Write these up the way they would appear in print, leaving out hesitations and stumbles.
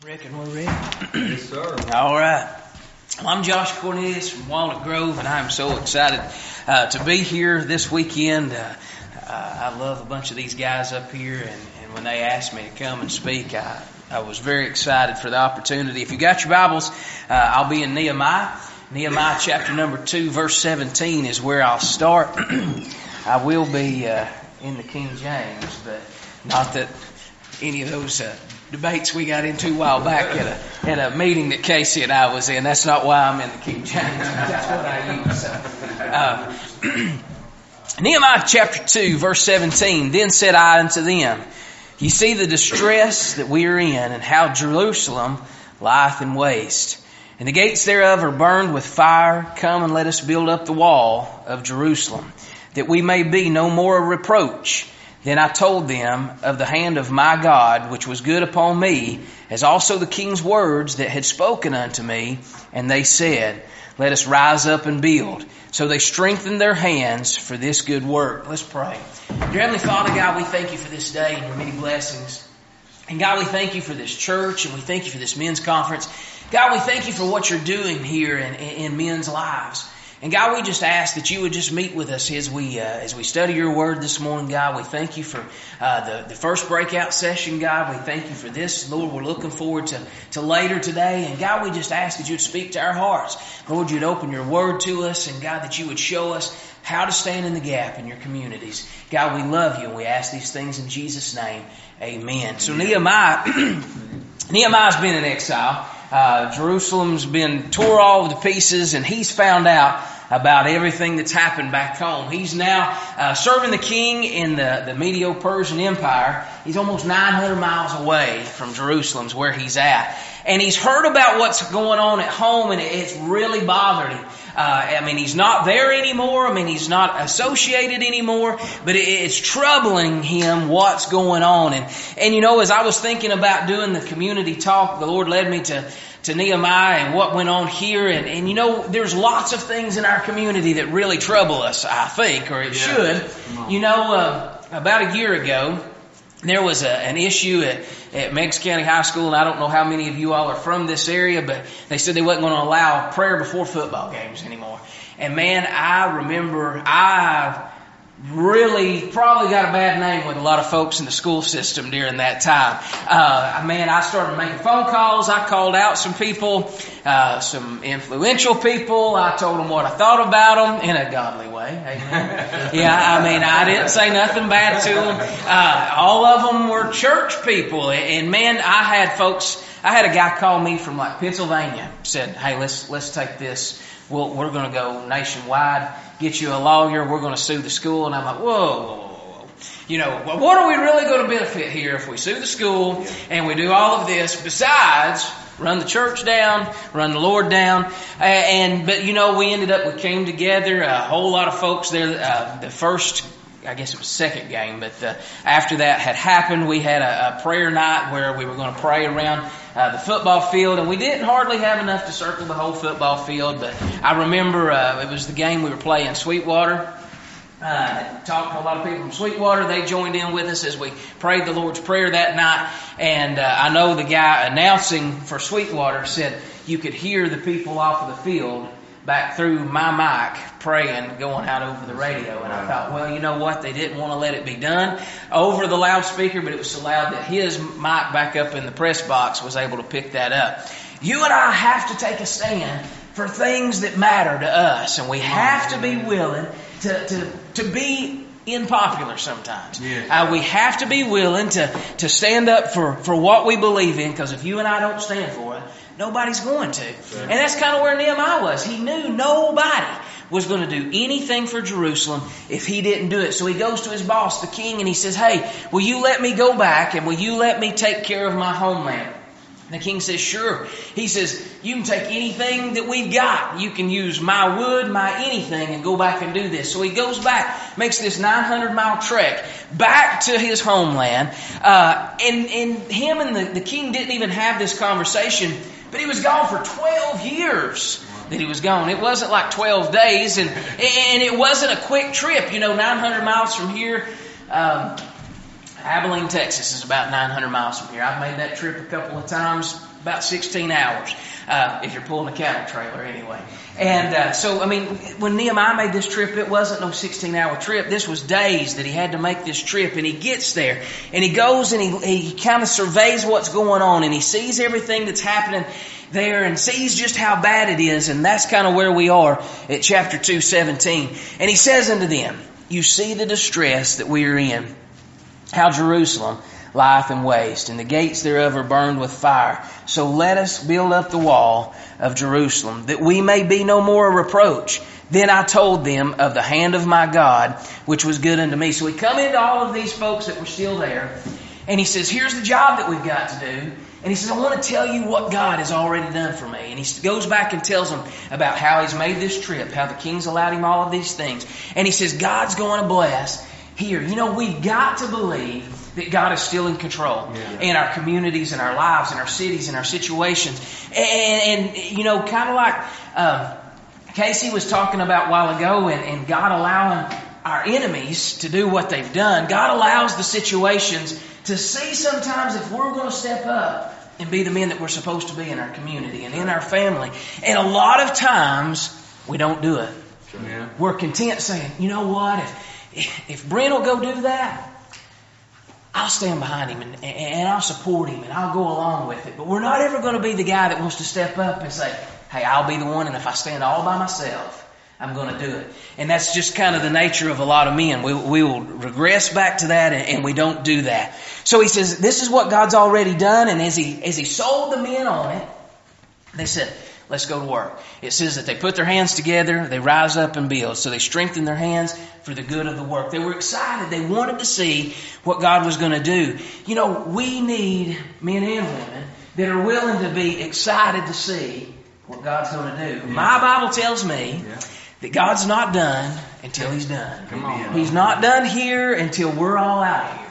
Reckon we're ready? Yes, sir. All right. Well, I'm Josh Cornelius from Walnut Grove, and I'm so excited to be here this weekend. I love a bunch of these guys up here, and when they asked me to come and speak, I was very excited for the opportunity. If you got your Bibles, I'll be in Nehemiah. Nehemiah chapter number 2, verse 17 is where I'll start. I will be in the King James, but not that any of those debates we got into a while back at a meeting that Casey and I was in. That's not why I'm in the King James. That's what I use. Nehemiah chapter 2, verse 17. Then said I unto them, Ye see the distress that we are in, and how Jerusalem lieth in waste. And the gates thereof are burned with fire. Come and let us build up the wall of Jerusalem, that we may be no more a reproach. Then I told them of the hand of my God, which was good upon me, as also the king's words that had spoken unto me. And they said, Let us rise up and build. So they strengthened their hands for this good work. Let's pray. Dear Heavenly Father, God, we thank you for this day and your many blessings. And God, we thank you for this church, and we thank you for this men's conference. God, we thank you for what you're doing here in men's lives. And God, we just ask that you would just meet with us as we study your word this morning. God, we thank you for the first breakout session. God, we thank you for this. Lord, we're looking forward to later today. And God, we just ask that you'd speak to our hearts. Lord, you'd open your word to us. And God, that you would show us how to stand in the gap in your communities. God, we love you, and we ask these things in Jesus' name. Amen. So Nehemiah's been in exile. Jerusalem's been tore all to pieces, and he's found out about everything that's happened back home. He's now serving the king in the Medo-Persian Empire. He's almost 900 miles away from Jerusalem's where he's at. And he's heard about what's going on at home, and it's really bothered him. He's not there anymore. He's not associated anymore, but it's troubling him what's going on. And you know, as I was thinking about doing the community talk, the Lord led me to Nehemiah and what went on here. And you know, there's lots of things in our community that really trouble us, I think, or it should. You know, about a year ago, there was an issue at Meigs County High School, and I don't know how many of you all are from this area, but they said they wasn't going to allow prayer before football games anymore. And man, I remember I really probably got a bad name with a lot of folks in the school system during that time. I started making phone calls. I called out some people, some influential people. I told them what I thought about them in a godly way. Amen. I didn't say nothing bad to them. All of them were church people. And man, I had a guy call me from like Pennsylvania, said, Hey, let's take this. We're going to go nationwide, get you a lawyer, we're going to sue the school. And I'm like, whoa. You know, well, what are we really going to benefit here if we sue the school and we do all of this besides run the church down, run the Lord down? But you know, we came together, a whole lot of folks there, the first, I guess it was second game, but after that had happened, we had a prayer night where we were going to pray around the football field, and we didn't hardly have enough to circle the whole football field, but I remember it was the game we were playing Sweetwater. Talked to a lot of people from Sweetwater. They joined in with us as we prayed the Lord's Prayer that night, and I know the guy announcing for Sweetwater said you could hear the people off of the field back through my mic praying, going out over the radio. And I thought, well, you know what? They didn't want to let it be done over the loudspeaker, but it was so loud that his mic back up in the press box was able to pick that up. You and I have to take a stand for things that matter to us, and we have to be willing to be unpopular sometimes. Yes. We have to be willing to stand up for what we believe in, because if you and I don't stand for it, nobody's going to. Sure. And that's kind of where Nehemiah was. He knew nobody was going to do anything for Jerusalem if he didn't do it. So he goes to his boss, the king, and he says, Hey, will you let me go back and will you let me take care of my homeland? And the king says, Sure. He says, You can take anything that we've got. You can use my wood, my anything, and go back and do this. So he goes back, makes this 900-mile trek back to his homeland. And him and the king didn't even have this conversation, but he was gone for 12 years that he was gone. It wasn't like 12 days, and it wasn't a quick trip. You know, 900 miles from here. Abilene, Texas is about 900 miles from here. I've made that trip a couple of times, about 16 hours, if you're pulling a cattle trailer anyway. And so, I mean, when Nehemiah made this trip, it wasn't no 16-hour trip. This was days that he had to make this trip. And he gets there, and he goes and he kind of surveys what's going on, and he sees everything that's happening there and sees just how bad it is. And that's kind of where we are at chapter 2:17. And he says unto them, you see the distress that we are in, how Jerusalem lieth in waste, and the gates thereof are burned with fire. So let us build up the wall of Jerusalem, that we may be no more a reproach. Then I told them of the hand of my God, which was good unto me. So we come into all of these folks that were still there, and he says, here's the job that we've got to do. And he says, I want to tell you what God has already done for me. And he goes back and tells them about how he's made this trip, how the king's allowed him all of these things. And he says, God's going to bless here. You know, we've got to believe that God is still in control in our communities, in our lives, in our cities, in our situations. And you know, kind of like Casey was talking about a while ago, and God allowing our enemies to do what they've done. God allows the situations to see sometimes if we're going to step up and be the men that we're supposed to be in our community and in our family. And a lot of times, we don't do it. Yeah. We're content saying, you know what, if Brent will go do that, I'll stand behind him and I'll support him and I'll go along with it. But we're not ever going to be the guy that wants to step up and say, hey, I'll be the one, and if I stand all by myself, I'm going to do it. And that's just kind of the nature of a lot of men. We will regress back to that, and we don't do that. So he says, this is what God's already done. And as he sold the men on it, they said, let's go to work. It says that they put their hands together, they rise up and build. So they strengthened their hands for the good of the work. They were excited. They wanted to see what God was going to do. You know, we need men and women that are willing to be excited to see what God's going to do. Yeah. My Bible tells me that God's not done until He's done. Come on. He's not done here until we're all out of here.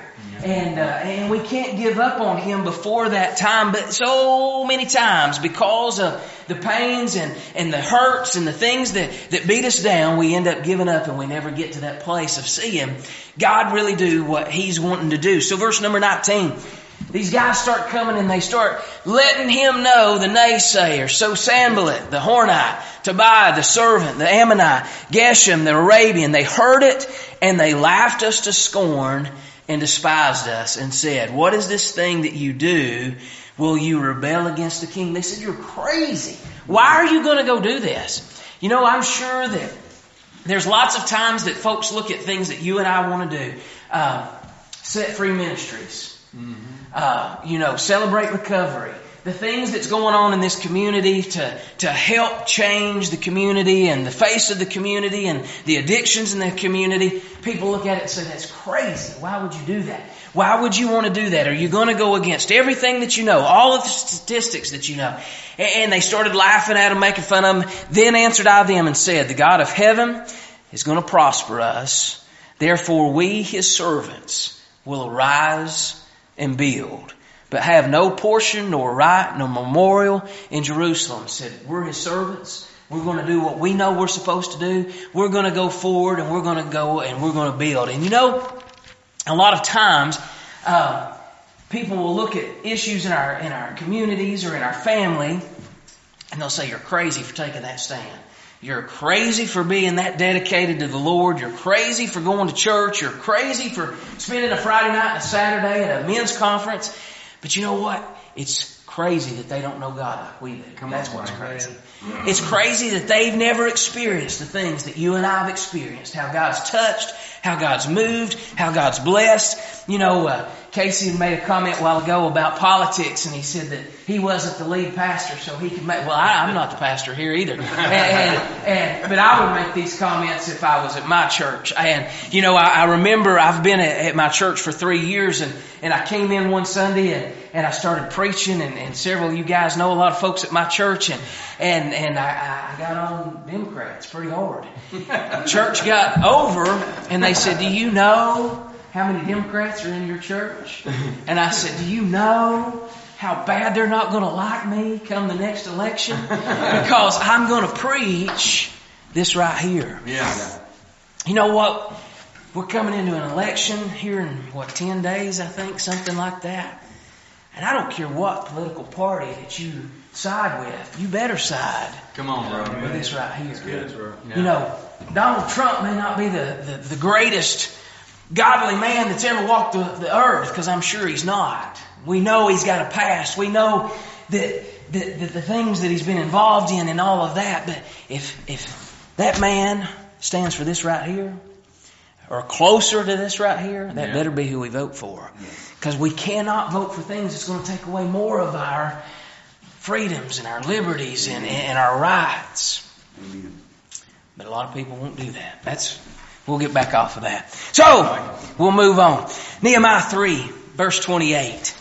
And we can't give up on Him before that time. But so many times, because of the pains and the hurts and the things that beat us down, we end up giving up and we never get to that place of seeing God really do what He's wanting to do. So verse number 19. These guys start coming and they start letting him know, the naysayers. So Sanballat, the Hornite, Tobiah, the servant, the Ammonite, Geshem, the Arabian, they heard it and they laughed us to scorn and despised us and said, what is this thing that you do? Will you rebel against the king? They said, you're crazy. Why are you going to go do this? You know, I'm sure that there's lots of times that folks look at things that you and I want to do. Set free ministries. Celebrate recovery. The things that's going on in this community to help change the community and the face of the community and the addictions in the community. People look at it and say, that's crazy. Why would you do that? Why would you want to do that? Are you going to go against everything that you know, all of the statistics that you know? And they started laughing at them, making fun of them. Then answered I them and said, the God of heaven is going to prosper us. Therefore we, His servants, will arise and build, but have no portion nor right nor memorial in Jerusalem. Said, we're His servants. We're going to do what we know we're supposed to do. We're going to go forward and we're going to go and we're going to build. And you know, a lot of times, people will look at issues in our communities or in our family, and they'll say, you're crazy for taking that stand. You're crazy for being that dedicated to the Lord. You're crazy for going to church. You're crazy for spending a Friday night and a Saturday at a men's conference. But you know what? It's crazy that they don't know God like we do. That's what's crazy. It's crazy that they've never experienced the things that you and I have experienced. How God's touched, how God's moved, how God's blessed. You know, Casey made a comment a while ago about politics, and he said that he wasn't the lead pastor, so he could make. Well, I'm not the pastor here either, but I would make these comments if I was at my church. And you know, I remember I've been at my church for 3 years, and I came in one Sunday and I started preaching, and several of you guys know a lot of folks at my church, and I got on Democrats pretty hard. Church got over, and they said, "Do you know how many Democrats are in your church?" And I said, "Do you know how bad they're not going to like me come the next election? Because I'm going to preach this right here." Yeah. You know what? we're coming into an election here in, 10 days, I think, something like that. And I don't care what political party that you side with, you better side. Come on, bro. With this right here. That's good, bro. You know, Donald Trump may not be the greatest godly man that's ever walked the earth, because I'm sure he's not. We know he's got a past. We know that the things that he's been involved in and all of that. But if that man stands for this right here, or closer to this right here, that better be who we vote for. Because we cannot vote for things that's going to take away more of our freedoms and our liberties and our rights. Amen. But a lot of people won't do that. We'll get back off of that. So, we'll move on. Nehemiah 3, verse 28.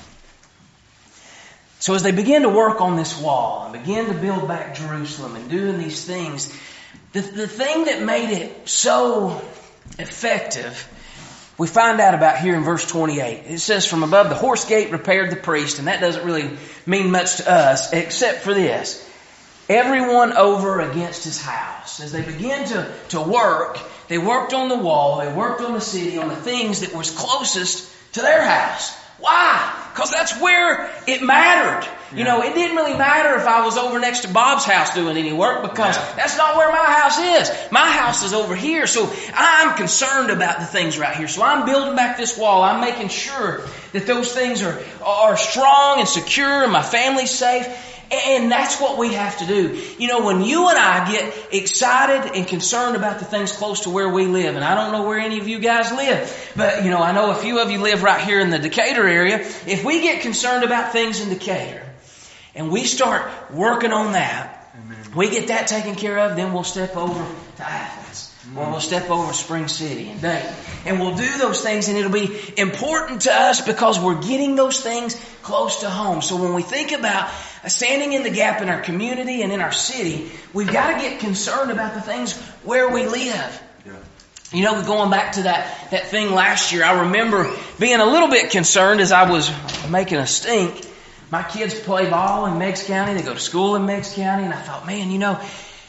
So as they begin to work on this wall and begin to build back Jerusalem and doing these things, the thing that made it so effective, we find out about here in verse 28. It says, from above the horse gate repaired the priest, and that doesn't really mean much to us, except for this. Everyone over against his house. As they began to work, they worked on the wall, they worked on the city, on the things that was closest to their house. Why? Because that's where it mattered. You know, it didn't really matter if I was over next to Bob's house doing any work, because that's not where my house is. My house is over here. So I'm concerned about the things right here. So I'm building back this wall. I'm making sure that those things are strong and secure and my family's safe. And that's what we have to do. You know, when you and I get excited and concerned about the things close to where we live, and I don't know where any of you guys live, but, you know, I know a few of you live right here in the Decatur area. If we get concerned about things in Decatur, and we start working on that, we get that taken care of, then we'll step over to Athens. Or we'll step over to Spring City and Dayton. And we'll do those things, and it'll be important to us because we're getting those things close to home. So when we think about standing in the gap in our community and in our city, we've got to get concerned about the things where we live. You know, going back to that thing last year, I remember being a little bit concerned as I was making a stink. My kids play ball in Meigs County. They go to school in Meigs County. And I thought, man, you know,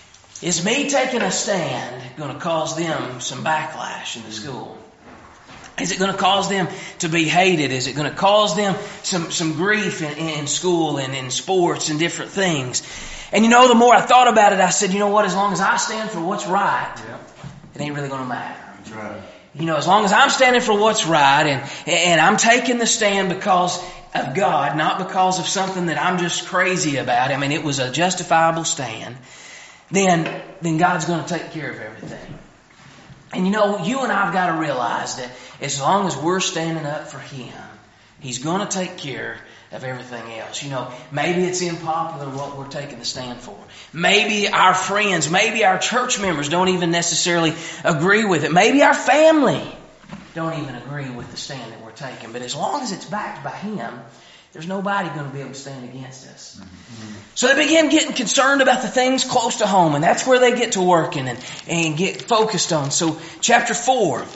is me taking a stand going to cause them some backlash in the school? Is it going to cause them to be hated? Is it going to cause them some grief in school and in sports and different things? And you know, the more I thought about it, I said, you know what, as long as I stand for what's right, it ain't really going to matter. That's right. You know, as long as I'm standing for what's right and I'm taking the stand because of God, not because of something that I'm just crazy about. I mean, it was a justifiable stand. Then God's going to take care of everything. And you know, you and I have got to realize that as long as we're standing up for Him, He's going to take care of everything else. You know, maybe it's unpopular what we're taking the stand for. Maybe our friends, maybe our church members don't even necessarily agree with it. Maybe our family don't even agree with the stand that we're taking. But as long as it's backed by Him, there's nobody going to be able to stand against us. So they begin getting concerned about the things close to home, and that's where they get to working and get focused on. So chapter 4,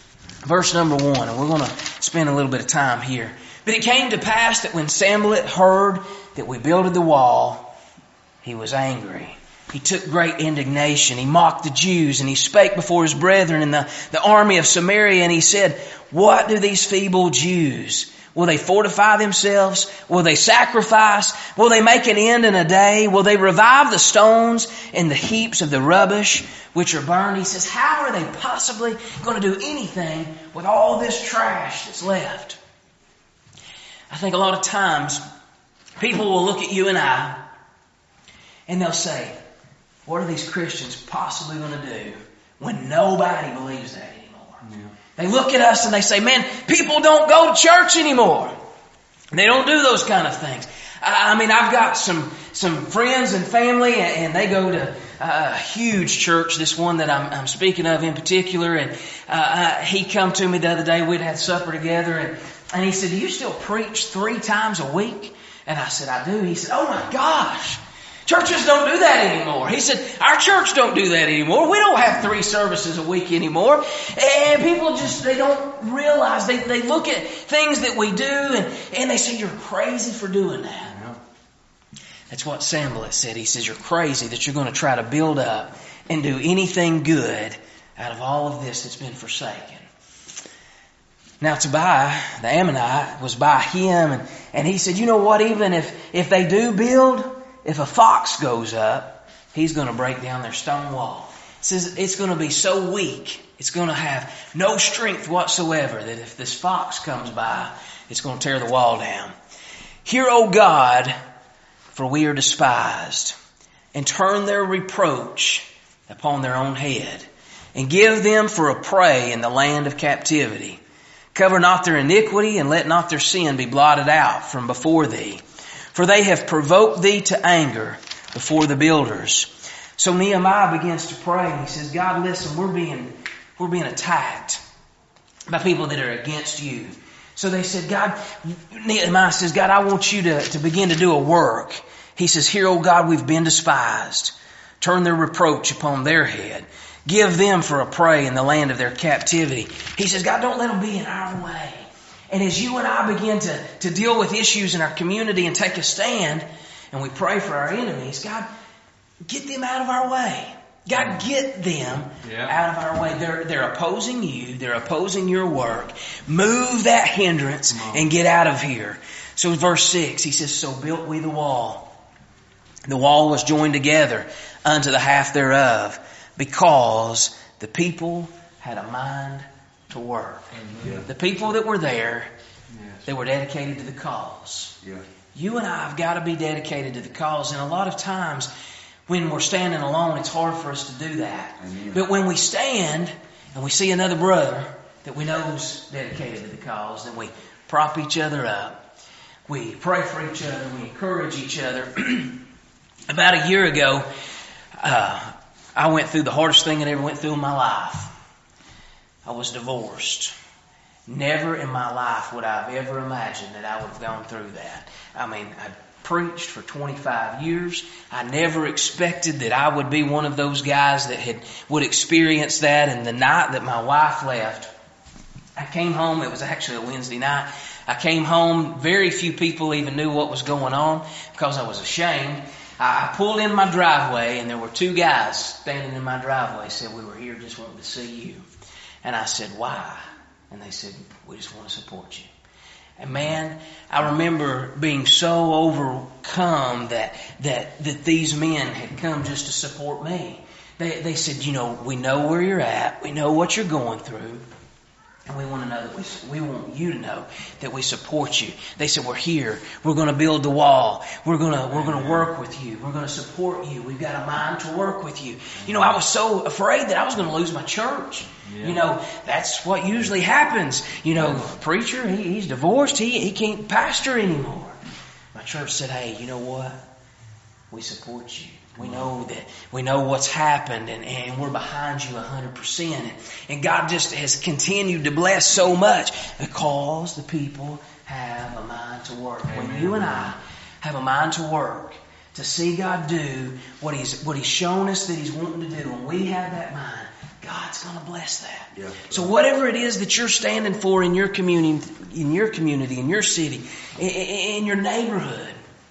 verse number 1, and we're going to spend a little bit of time here. But it came to pass that when Sanballat heard that we builded the wall, he was angry. He took great indignation. He mocked the Jews, and he spake before his brethren in the army of Samaria, and he said, what do these feeble Jews? Will they fortify themselves? Will they sacrifice? Will they make an end in a day? Will they revive the stones and the heaps of the rubbish which are burned? He says, how are they possibly going to do anything with all this trash that's left? I think a lot of times people will look at you and I and they'll say, what are these Christians possibly going to do when nobody believes that anymore? Yeah. They look at us and they say, man, people don't go to church anymore. They don't do those kind of things. I mean, I've got some friends and family, and they go to a huge church, this one that I'm speaking of in particular. And he come to me the other day. We'd had supper together, and he said, do you still preach 3 times a week? And I said, I do. He said, oh my gosh. Churches don't do that anymore. He said, our church don't do that anymore. We don't have 3 services a week anymore. And people just, they don't realize, they look at things that we do and they say, you're crazy for doing that. That's what Sanballat said. He says, you're crazy that you're going to try to build up and do anything good out of all of this that's been forsaken. Now Tobiah, the Ammonite, was by him, and he said, you know what, even if they do build, if a fox goes up, he's going to break down their stone wall. He says it's going to be so weak, it's going to have no strength whatsoever, that if this fox comes by, it's going to tear the wall down. Hear, O God, for we are despised, and turn their reproach upon their own head, and give them for a prey in the land of captivity. Cover not their iniquity, and let not their sin be blotted out from before thee. For they have provoked thee to anger before the builders. So Nehemiah begins to pray, and he says, God, listen, we're being attacked by people that are against you. So they said, God, Nehemiah says, God, I want you to begin to do a work. He says, hear, O God, we've been despised. Turn their reproach upon their head. Give them for a prey in the land of their captivity. He says, God, don't let them be in our way. And as you and I begin to deal with issues in our community and take a stand, and we pray for our enemies, God, get them out of our way. God, get them out of our way. They're opposing you. They're opposing your work. Move that hindrance and get out of here. So verse 6, he says, so built we the wall. The wall was joined together unto the half thereof, because the people had a mind to work. Amen. The people that were there, they were dedicated to the cause. Yeah. You and I have got to be dedicated to the cause. And a lot of times when we're standing alone, it's hard for us to do that. Amen. But when we stand and we see another brother that we know is dedicated to the cause, then we prop each other up. We pray for each other. We encourage each other. About a year ago, I went through the hardest thing I ever went through in my life. I was divorced. Never in my life would I have ever imagined that I would have gone through that. I mean, I preached for 25 years. I never expected that I would be one of those guys that would experience that. And the night that my wife left, I came home. It was actually a Wednesday night. I came home. Very few people even knew what was going on because I was ashamed. I pulled in my driveway, and there were two guys standing in my driveway. Said, we were here just wanting to see you. And I said, why? And they said, we just want to support you. And man, I remember being so overcome that these men had come just to support me. They said, you know, we know where you're at. We know what you're going through. And we want to know that we want you to know that we support you. They said, we're here. We're going to build the wall. We're going to work with you. We're going to support you. We've got a mind to work with you. You know, I was so afraid that I was going to lose my church. Yeah. You know, that's what usually happens. You know, a preacher, he's divorced. He can't pastor anymore. My church said, hey, you know what? We support you. We know what's happened, and we're behind you 100%. And God just has continued to bless so much because the people have a mind to work. Amen. When you and I have a mind to work, to see God do what He's shown us that He's wanting to do, and we have that mind, God's going to bless that. Yeah. So whatever it is that you're standing for in your community, in your city, in your neighborhood,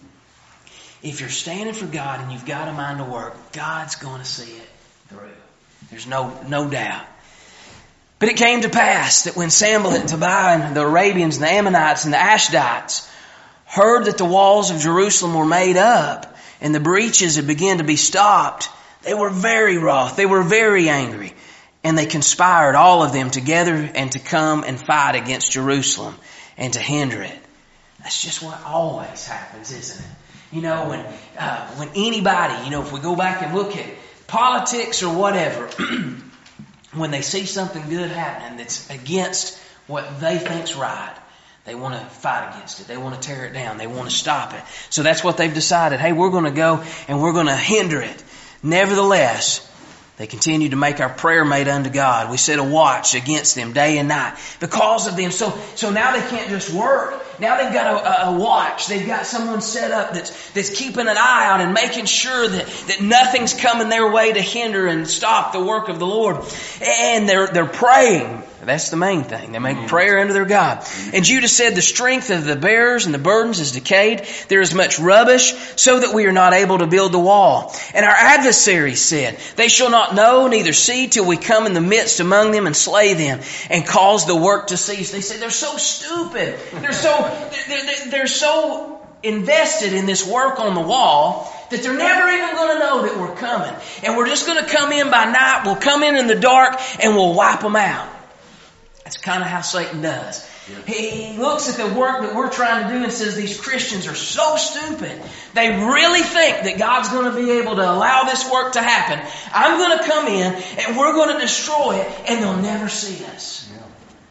if you're standing for God and you've got a mind to work, God's going to see it through. There's no doubt. But it came to pass that when Sanballat and Tobiah and the Arabians and the Ammonites and the Ashdites heard that the walls of Jerusalem were made up and the breaches had begun to be stopped, they were very wroth. They were very angry. And they conspired, all of them together, and to come and fight against Jerusalem and to hinder it. That's just what always happens, isn't it? You know, when anybody, you know, if we go back and look at politics or whatever, when they see something good happening that's against what they think's right, they want to fight against it. They want to tear it down. They want to stop it. So that's what they've decided. Hey, we're going to go and we're going to hinder it. Nevertheless, they continued to make our prayer made unto God. We set a watch against them day and night because of them. So now they can't just work now they've got a watch. They've got someone set up that's keeping an eye out and making sure that nothing's coming their way to hinder and stop the work of the Lord. And they're praying. That's the main thing. They make prayer unto their God. And Judah said, the strength of the bearers and the burdens is decayed. There is much rubbish, so that we are not able to build the wall. And our adversaries said, they shall not know, neither see, till we come in the midst among them and slay them, and cause the work to cease. They said, they're so stupid. They're so invested in this work on the wall that they're never even going to know that we're coming. And we're just going to come in by night. We'll come in the dark and we'll wipe them out. That's kind of how Satan does. He looks at the work that we're trying to do and says these Christians are so stupid. They really think that God's going to be able to allow this work to happen. I'm going to come in and we're going to destroy it and they'll never see us. Yeah.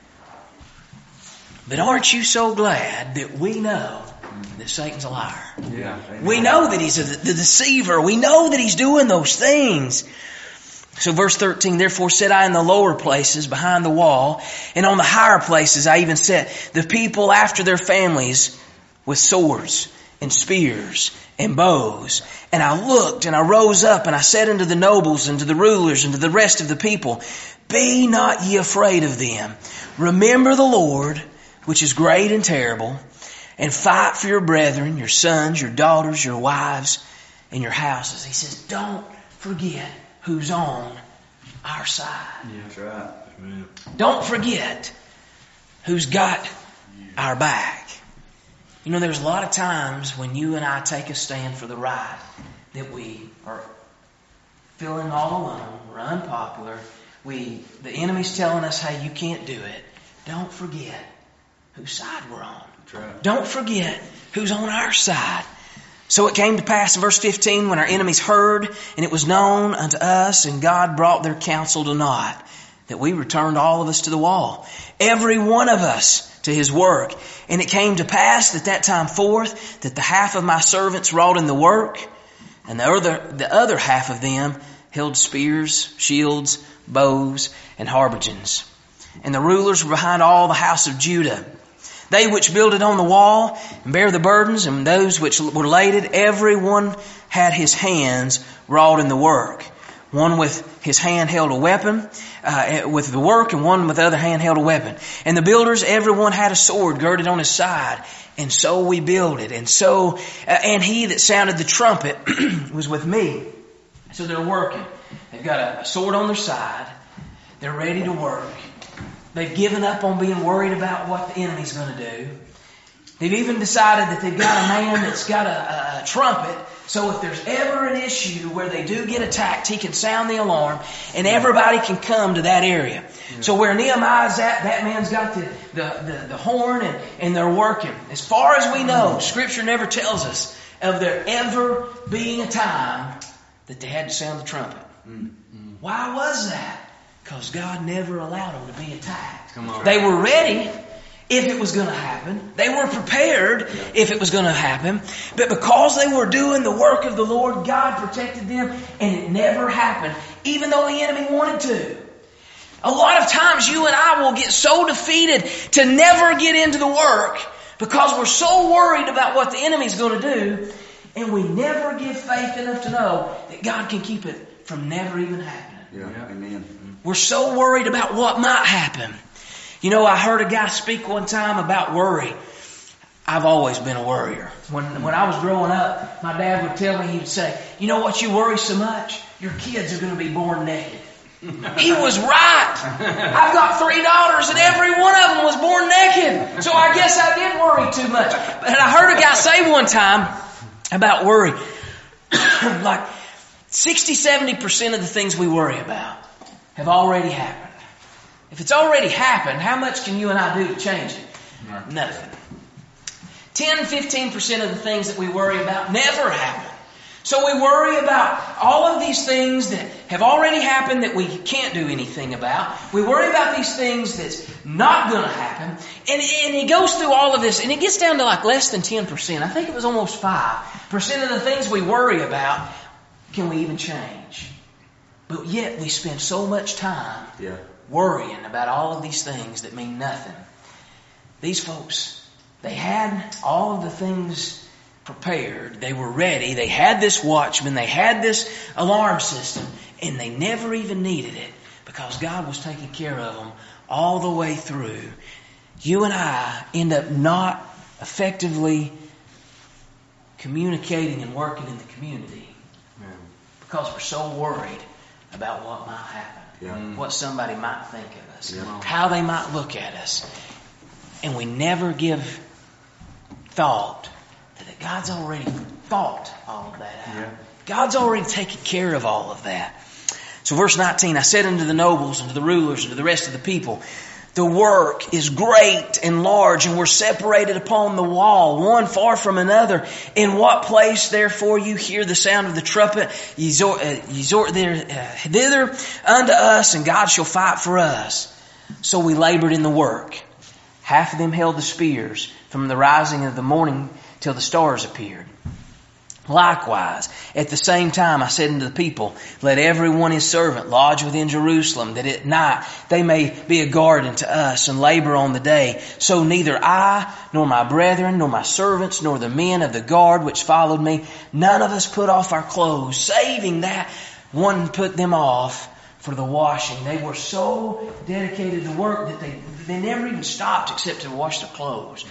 But aren't you so glad that we know that Satan's a liar? Yeah. We know that he's the deceiver. We know that he's doing those things. So verse 13, therefore set I in the lower places behind the wall, and on the higher places I even set the people after their families with swords and spears and bows. And I looked and I rose up and I said unto the nobles and to the rulers and to the rest of the people, be not ye afraid of them. Remember the Lord, which is great and terrible, and fight for your brethren, your sons, your daughters, your wives, and your houses. He says, don't forget who's on our side. Yeah, that's right. Amen. Don't forget who's got our back. You know, there's a lot of times when you and I take a stand for the right that we are feeling all alone, we're unpopular, the enemy's telling us, hey, you can't do it. Don't forget whose side we're on. That's right. Don't forget who's on our side. So it came to pass in verse 15, when our enemies heard, and it was known unto us, and God brought their counsel to naught, that we returned all of us to the wall, every one of us to his work. And it came to pass that time forth, that the half of my servants wrought in the work, and the other half of them held spears, shields, bows, and harbigons. And the rulers were behind all the house of Judah. They which builded on the wall and bare the burdens, and those which were laded, every one had his hands wrought in the work. One with his hand held a weapon with the work, and one with the other hand held a weapon. And the builders, every one had a sword girded on his side. And so we builded. And he that sounded the trumpet was with me. So they're working. They've got a sword on their side. They're ready to work. They've given up on being worried about what the enemy's going to do. They've even decided that they've got a man that's got a trumpet. So if there's ever an issue where they do get attacked, he can sound the alarm and everybody can come to that area. Yeah. So where Nehemiah's at, that man's got the horn and they're working. As far as we know, Scripture never tells us of there ever being a time that they had to sound the trumpet. Mm-hmm. Why was that? Because God never allowed them to be attacked. They were ready if it was going to happen. They were prepared if it was going to happen. But because they were doing the work of the Lord, God protected them and it never happened, even though the enemy wanted to. A lot of times you and I will get so defeated to never get into the work because we're so worried about what the enemy's going to do, and we never give faith enough to know that God can keep it from never even happening. Yeah. Amen. We're so worried about what might happen. You know, I heard a guy speak one time about worry. I've always been a worrier. When I was growing up, my dad would tell me, he would say, you know what you worry so much? Your kids are going to be born naked. He was right. I've got 3 daughters and every one of them was born naked. So I guess I did worry too much. And I heard a guy say one time about worry, like 60-70% of the things we worry about have already happened. If it's already happened, how much can you and I do to change it? Right. Nothing. 10-15% of the things that we worry about never happen. So we worry about all of these things that have already happened that we can't do anything about. We worry about these things that's not going to happen. And he goes through all of this, and it gets down to like less than 10%. I think it was almost 5% of the things we worry about can we even change. But yet we spend so much time worrying about all of these things that mean nothing. These folks, They had all of the things prepared. They were ready. They had this watchman. They had this alarm system. And they never even needed it because God was taking care of them all the way through. You and I end up not effectively communicating and working in the community because we're so worried about what might happen, what somebody might think of us, how they might look at us. And we never give thought that God's already thought all of that out. Yeah. God's already taken care of all of that. So verse 19, I said unto the nobles and to the rulers and to the rest of the people, the work is great and large, and we're separated upon the wall, one far from another. In what place, therefore, you hear the sound of the trumpet, ye exhort thither unto us, and God shall fight for us. So we labored in the work. Half of them held the spears from the rising of the morning till the stars appeared. Likewise, at the same time I said unto the people, let every one his servant lodge within Jerusalem, that at night they may be a guard unto us and labor on the day. So neither I, nor my brethren, nor my servants, nor the men of the guard which followed me, none of us put off our clothes, saving that one put them off for the washing. They were so dedicated to work that they never even stopped except to wash their clothes.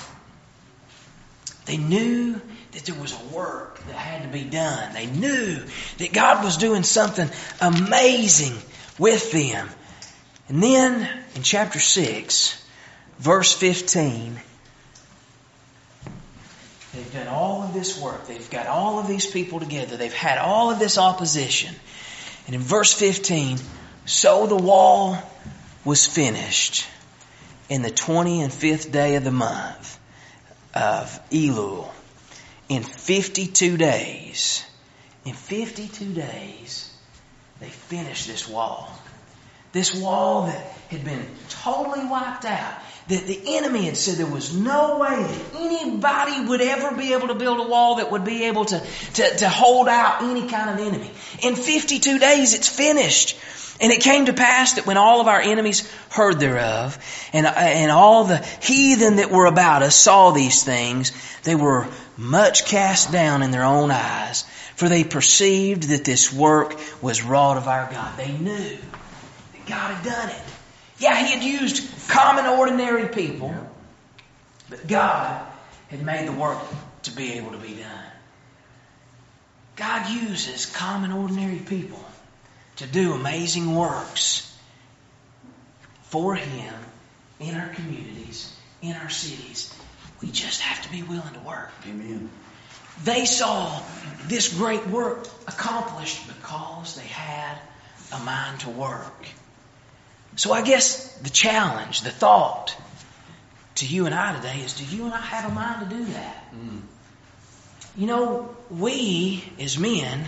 They knew that there was a work that had to be done. They knew that God was doing something amazing with them. And then in chapter 6, verse 15, they've done all of this work. They've got all of these people together. They've had all of this opposition. And in verse 15, so the wall was finished in the 25th day of the month of Elul. In 52 days, they finished this wall. This wall that had been totally wiped out. That the enemy had said there was no way that anybody would ever be able to build a wall that would be able to hold out any kind of enemy. In 52 days, it's finished. And it came to pass that when all of our enemies heard thereof, and all the heathen that were about us saw these things, they were much cast down in their own eyes, for they perceived that this work was wrought of our God. They knew that God had done it. Yeah, He had used common, ordinary people, but God had made the work to be able to be done. God uses common, ordinary people to do amazing works for Him in our communities, in our cities. We just have to be willing to work. Amen. They saw this great work accomplished because they had a mind to work. So I guess the challenge, the thought to you and I today is, do you and I have a mind to do that? You know, we as men,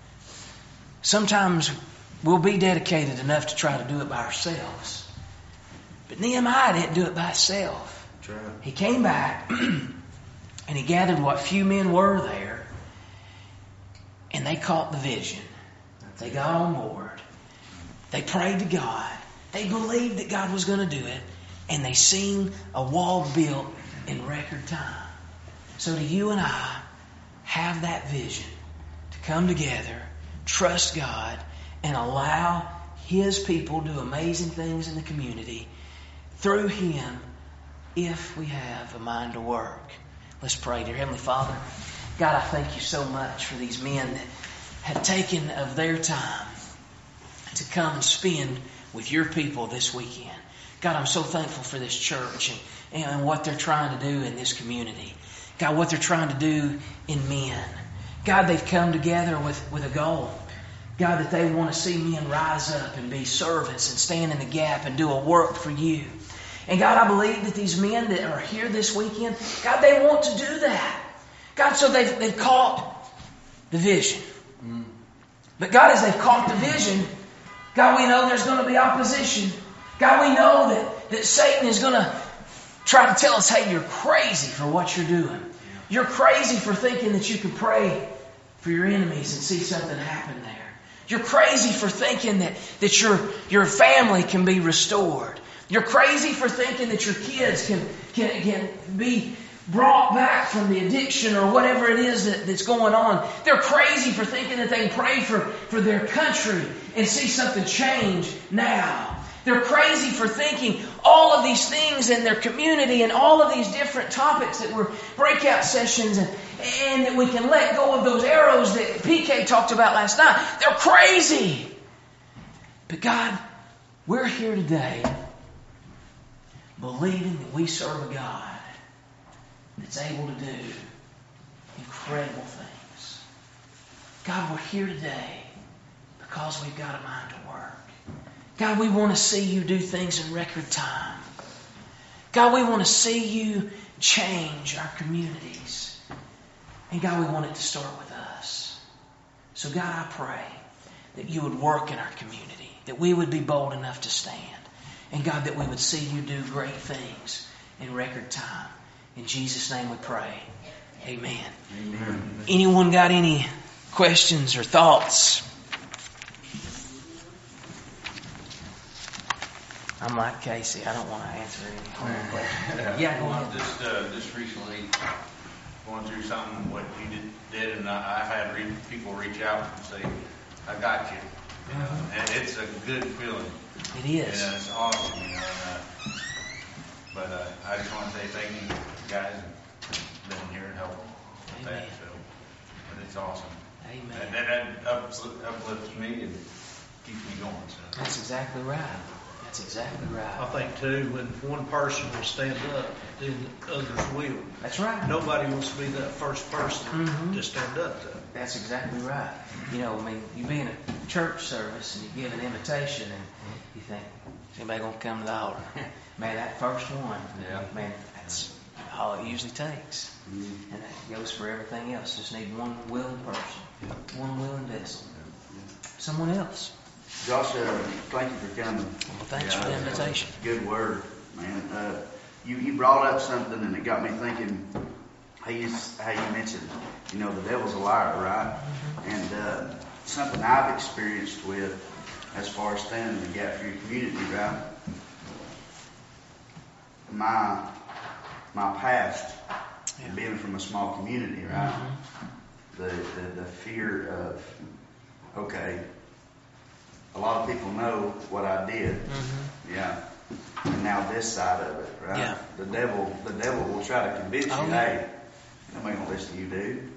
sometimes we'll be dedicated enough to try to do it by ourselves. But Nehemiah didn't do it by himself. Right. He came back and he gathered what few men were there, and they caught the vision. They got on board. They prayed to God. They believed that God was going to do it, and they seen a wall built in record time. So do you and I have that vision to come together, trust God, and allow His people to do amazing things in the community through Him if we have a mind to work? Let's pray. Dear Heavenly Father, God, I thank You so much for these men that have taken of their time to come and spend with Your people this weekend. God, I'm so thankful for this church and what they're trying to do in this community. God, what they're trying to do in men. God, they've come together with a goal. God, that they want to see men rise up and be servants and stand in the gap and do a work for You. And God, I believe that these men that are here this weekend, God, they want to do that. God, so they've caught the vision. But God, as they've caught the vision, God, we know there's going to be opposition. God, we know that Satan is going to try to tell us, hey, you're crazy for what you're doing. You're crazy for thinking that you can pray for your enemies and see something happen there. You're crazy for thinking that your family can be restored. You're crazy for thinking that your kids can be brought back from the addiction or whatever it is that's going on. They're crazy for thinking that they can pray for their country and see something change now. They're crazy for thinking all of these things in their community and all of these different topics that were breakout sessions and that we can let go of those arrows that PK talked about last night. They're crazy. But God, we're here today believing that we serve a God that's able to do incredible things. God, we're here today because we've got a mind to work. God, we want to see you do things in record time. God, we want to see you change our communities. And God, we want it to start with us. So God, I pray that you would work in our community, that we would be bold enough to stand. And God, that we would see you do great things in record time. In Jesus' name we pray. Amen. Amen. Anyone got any questions or thoughts? I'm like Casey. I don't want to answer any hard questions. Yeah, go ahead. Just recently going through something what you did, and I've had people reach out and say, "I got you," and it's a good feeling. It is. And it's awesome, But I just want to say thank you, guys, and been here and helping with that. So, but it's awesome. Amen. That uplifts me and keeps me going. So That's exactly right. That's exactly right. I think too, when one person will stand up, then others will. That's right. Nobody wants to be that first person to stand up to. That's exactly right. You be in a church service and you give an invitation and you think, is anybody going to come to the altar? Man, that first one, man, that's all it usually takes. And that goes for everything else. Just need one willing person, one willing vessel. Someone else. Josh, thank you for coming. Well, thanks for the invitation. Good word, man. You brought up something and it got me thinking. How you mentioned, the devil's a liar, right? And something I've experienced with, as far as standing in the gap for your community, right? My past, being from a small community, right? The fear of, okay, a lot of people know what I did, and now this side of it, right? Yeah. The devil will try to convince you, hey, nobody gonna listen to you, dude.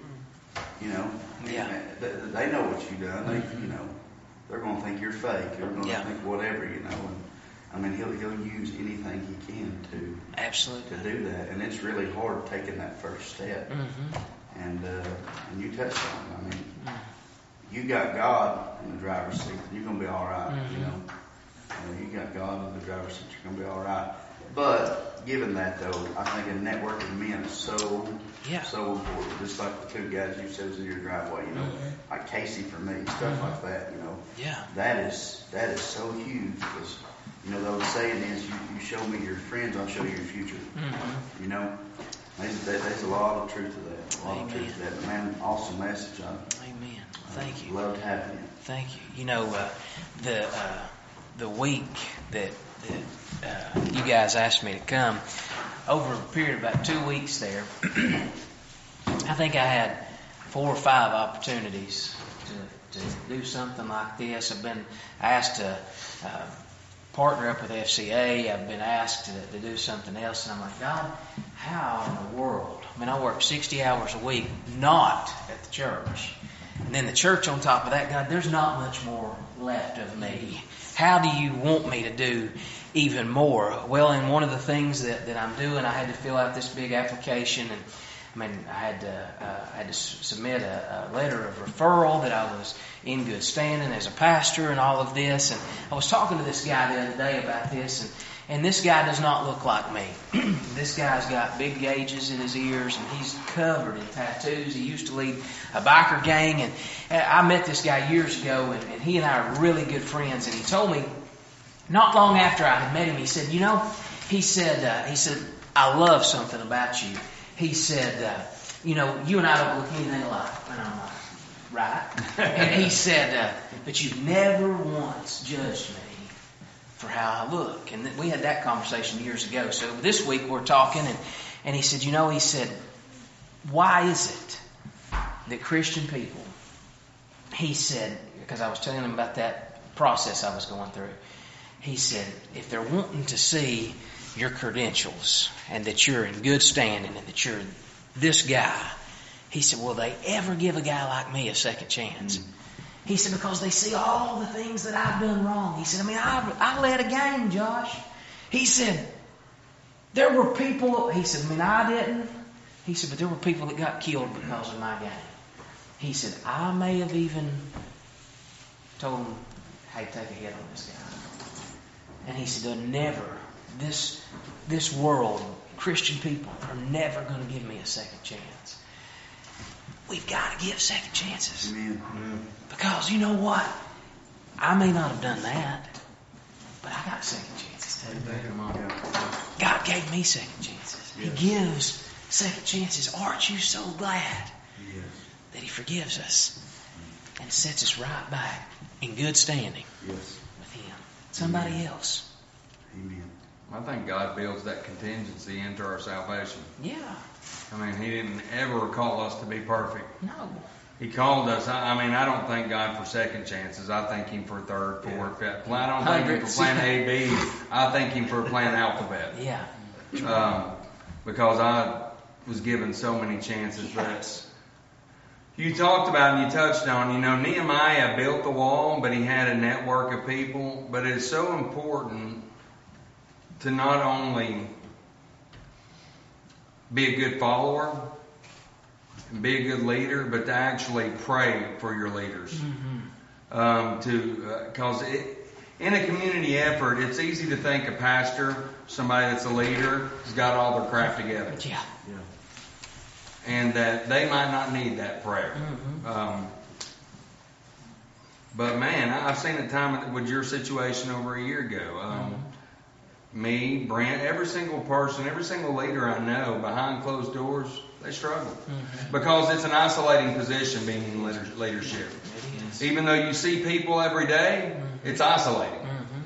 They know what you've done. They're gonna think you're fake. They're gonna think whatever, And he'll use anything he can Absolutely to do that, and it's really hard taking that first step. And you touched on it. You got God in the driver's seat, you're gonna be all right. You got God in the driver's seat, you're gonna be all right. But given that, though, I think a network of men is so important. Just like the two guys you said was in your driveway, like Casey for me, stuff like that. That is so huge because the old saying is, you show me your friends, I'll show you your future. There's a lot of truth to that. A lot of truth to that. Man, awesome message. Amen. Thank you. Loved having you. Thank you. The week that you guys asked me to come, over a period of about 2 weeks there, I think I had 4 or 5 opportunities to do something like this. I've been asked to partner up with FCA. I've been asked to do something else, and I'm like, God, how in the world? I work 60 hours a week, not at the church. And then the church on top of that, God, there's not much more left of me. How do you want me to do even more? Well, and one of the things that I'm doing, I had to fill out this big application, and I had to submit a letter of referral that I was in good standing as a pastor and all of this. And I was talking to this guy the other day about this, and this guy does not look like me. This guy's got big gauges in his ears, and he's covered in tattoos. He used to lead a biker gang, and I met this guy years ago, and he and I are really good friends. And he told me, not long after I had met him, he said, he said, I love something about you. He said, you and I don't look anything alike. And I'm like, right? And he said, but you've never once judged me for how I look. And we had that conversation years ago. So this week we're talking, and he said, he said, why is it that Christian people, he said, because I was telling him about that process I was going through, he said, if they're wanting to see your credentials and that you're in good standing and that you're this guy, he said, will they ever give a guy like me a second chance? He said, because they see all the things that I've done wrong. He said, I led a game, Josh. He said, there were people, he said, I didn't. He said, but there were people that got killed because of my game. He said, I may have even told him, hey, take a hit on this guy. And he said, they'll never, this world, Christian people are never going to give me a second chance. We've got to give second chances. Amen. Because you know what? I may not have done that, but I got second chances too. God gave me second chances. Yes. He gives second chances. Aren't you so glad that He forgives us and sets us right back in good standing with Him? Somebody else. Amen. I think God builds that contingency into our salvation. Yeah. He didn't ever call us to be perfect. No. He called us. I don't thank God for second chances. I thank Him for third, fourth, fifth. I don't thank Him for plan A, B. I thank Him for plan alphabet. Yeah. Because I was given so many chances. But you talked about and you touched on, Nehemiah built the wall, but he had a network of people. But it's so important to not only be a good follower and be a good leader, but to actually pray for your leaders. Because in a community effort, it's easy to think a pastor, somebody that's a leader, has got all their crap together. Yeah. And that they might not need that prayer. But man, I've seen a time with your situation over a year ago. Me, Brent, every single person, every single leader I know, behind closed doors, they struggle. Because it's an isolating position being in leadership. Even though you see people every day, it's isolating.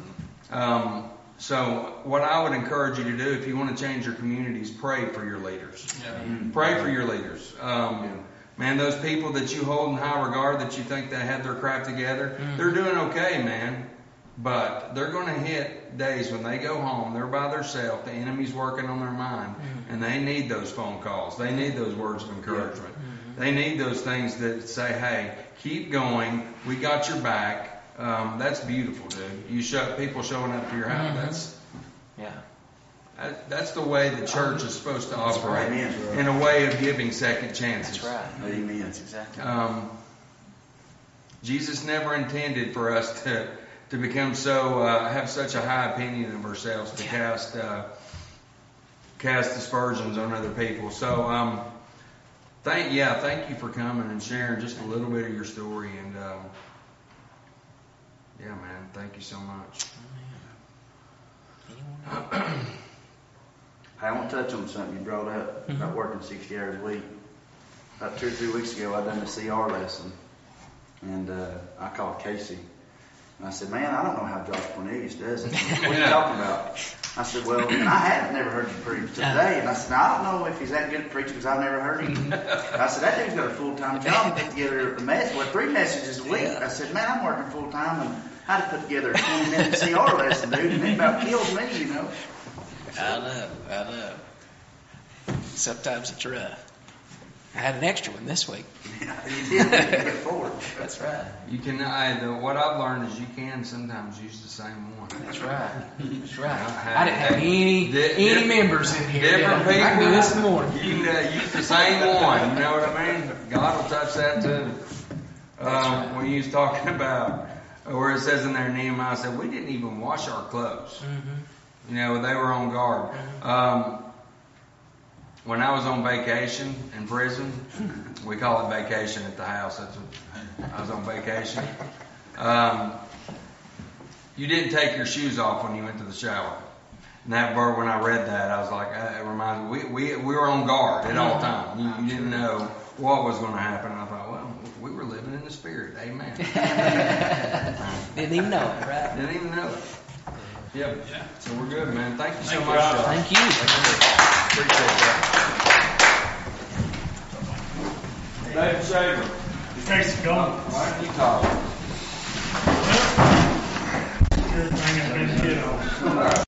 So what I would encourage you to do, if you want to change your communities, pray for your leaders. Pray for your leaders. Man, those people that you hold in high regard, that you think they had their crap together, they're doing okay, man. But they're going to hit days when they go home, they're by themselves, the enemy's working on their mind, and they need those phone calls. They need those words of encouragement. They need those things that say, hey, keep going, we got your back. That's beautiful, dude. People showing up to your house. That's the way the church is supposed to operate, in a way of giving second chances. That's right. Amen. That's exactly Jesus never intended for us to become so have such a high opinion of ourselves, to cast aspersions on other people. So thank you for coming and sharing just a little bit of your story. And man, thank you so much. I want to touch on something you brought up about working 60 hours a week. About 2 or 3 weeks ago, I done a CR lesson, and I called Casey. And I said, man, I don't know how Josh Cornelius does it. What are you talking about? I said, well, and I had never heard you preach today. And I said, now, I don't know if he's that good at preaching because I've never heard him. I said, that dude's got a full-time job to put together a message, 3 messages a week. I said, man, I'm working full-time and I had to put together a 20-minute CR lesson, dude, and it about killed me, I know. Sometimes it's rough. I had an extra one this week. Yeah, you did. You get forward. That's right. You can. What I've learned is you can sometimes use the same one. That's right. That's right. I didn't have any members in here. Different people. I can do this in the morning. You can use the same one. You know what I mean? God will touch that too. Right. When you was talking about where it says in there, Nehemiah said, we didn't even wash our clothes. They were on guard. When I was on vacation in prison, we call it vacation at the house. I was on vacation. You didn't take your shoes off when you went to the shower. And that word, when I read that, I was like, it reminds me, we were on guard at all times. You didn't know what was going to happen. And I thought, well, we were living in the Spirit. Amen. Didn't even know it, right? Didn't even know it. Yep. So we're good, man. Thank you so Thank much, you. Josh. Thank you. Appreciate that. David Shaver. Tracy, go. Why don't you talk? Everything has been hit on.